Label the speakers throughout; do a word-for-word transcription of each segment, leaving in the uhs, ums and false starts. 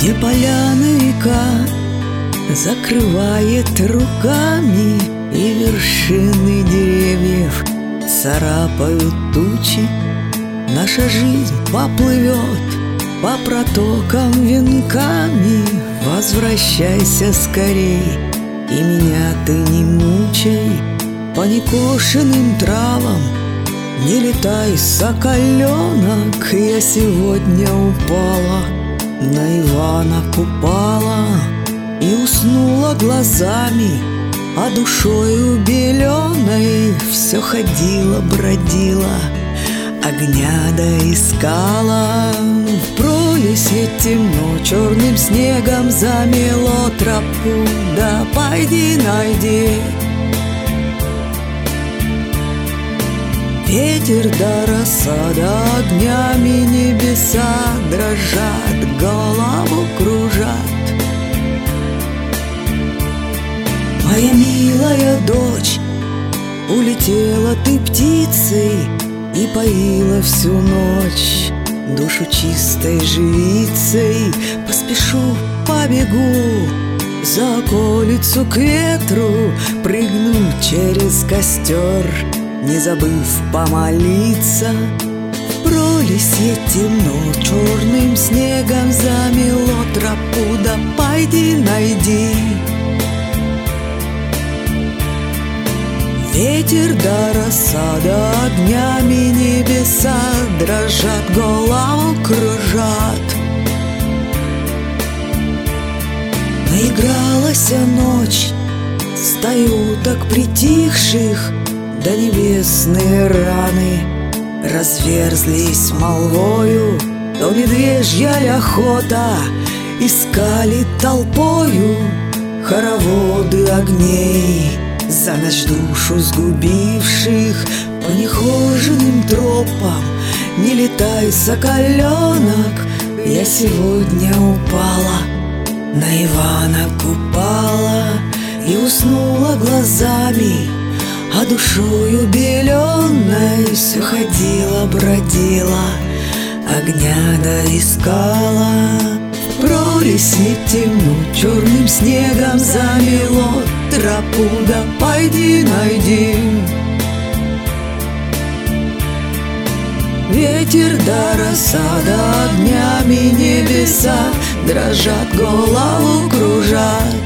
Speaker 1: Где поляны река закрывает руками, и вершины деревьев царапают тучи, наша жизнь поплывет по протокам венками. Возвращайся скорей, и меня ты не мучай. По некошенным травам не летай, соколенок. Я сегодня упала на Ивана Купала и уснула глазами, а душою беленой все ходила, бродила, огня да искала. В пролесье темно, черным снегом замело тропу. Да пойди найди. Ветер да роса, да огнями небеса дрожат, голову кружат. Моя милая дочь, улетела ты птицей и поила всю ночь душу чистой живицей. Поспешу, побегу за околицу к ветру, прыгну через костер, не забыв помолиться. В пролесье темно, черным снегом замело тропу. Да пойди найди. Ветер да роса, да огнями небеса дрожат, голову кружат. Наигралась ночь стаю так притихших, да небесные раны разверзлись молвою. То медвежья ли охота искали толпою хороводы огней, за ночь душу сгубивших. По нехоженным тропам не летай, соколенок. Я сегодня упала на Ивана Купала и уснула глазами, а душою беленой все ходила, бродила, огня да искала. В пролесье темно, черным снегом замело тропу. Да пойди найди. Ветер да роса, да огнями небеса дрожат, голову кружат.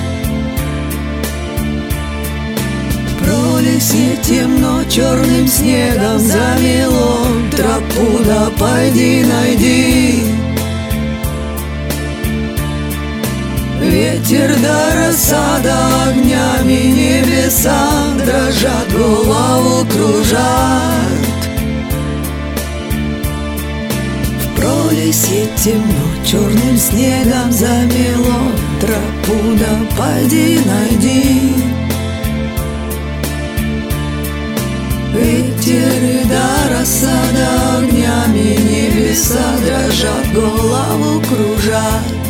Speaker 1: В пролесье темно, черным снегом замело тропу. Да пойди найди. Ветер да роса, да огнями небеса дрожат, голову кружат. В пролесье темно, черным снегом замело тропу. Да пойди найди. Ветер да роса, да огнями небеса дрожат, голову кружат.